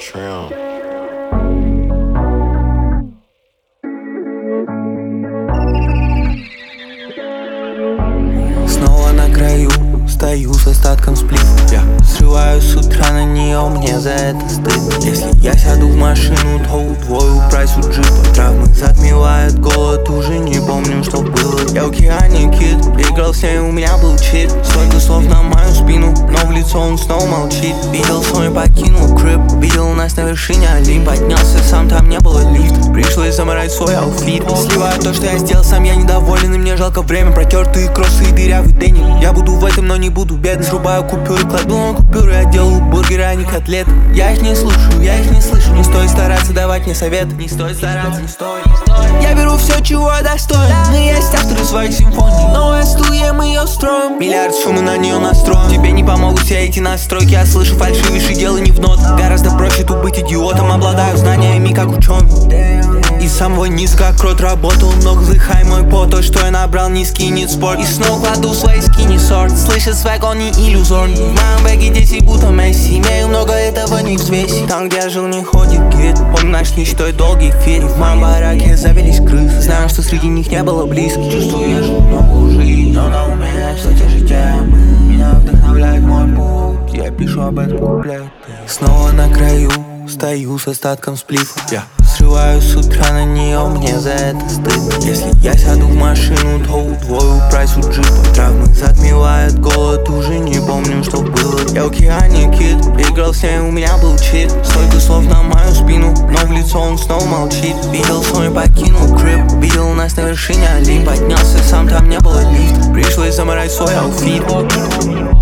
Trim. Снова на краю, стою с остатком сплив. Я срываюсь с утра на нее, мне за это стыдно. Если я сяду в машину, то удвою прайс у джипа. Травмы затмевают голод, уже не помню, что было. Я в океане кит, играл с ней, у меня был чит. Столько слов на мою спину, но в лицо он снова молчит. Видел свой, покинул крип, видел нас на вершине Олимп. Поднялся сам, там не было лифта, пришлось заморать свой аутфит. Сливаю то, что я сделал сам, я недоволен, и мне жалко время. Протертые кроссы и дырявый денег. Я буду в этом, но не буду бедным. Срубаю купюры, кладу на купюры, я делаю бургеры, а не котлеты. Я их не слушаю, я их не слышу. Не стоит стараться давать мне советы. Не стоит стараться, не стоит. Я беру все, чего я достоин. Но есть авторы своих симфоний. Новая студия, мы ее строим. Миллиард шума на нее настроим. Тебе не помогут все эти настройки. Я слышу фальшивейшие, дело не в нотах. Гораздо проще тут быть идиотом. Обладаю знаниями, как ученый. Из самого низа, как крот, работал много, вдыхай мой пот. То, что я набрал, не скинет спорт. И снова кладу свои скини сорт. Слышит свек, он не иллюзорный. В моем бэге 10 будто Месси. Имею много, этого не взвесить. Там, где я жил, не ходит гид. Помню наш ничтой долгий эфир. В моем бараке завелись крысы. Знаю, что среди них не было близких. Чувствую, я живу новую жизнь, но на уме что те же темы. Меня вдохновляет мой путь, я пишу об этом куплет. Снова на краю, стою с остатком сплифа. Я срываюсь с утра на нее, мне за это стыдно. Если я сяду в машину, то удвою прайс у джипа. Травмы затмевают голод, уже не помню, что было. Я в океане кит, играл с ней, у меня был чит. Столько слов на мою спину, но в лицо он снова молчит. Видел свой, покинул крип, видел нас на вершине Олимп. Поднялся сам, там не было лифта, пришлось заморать свой аутфит.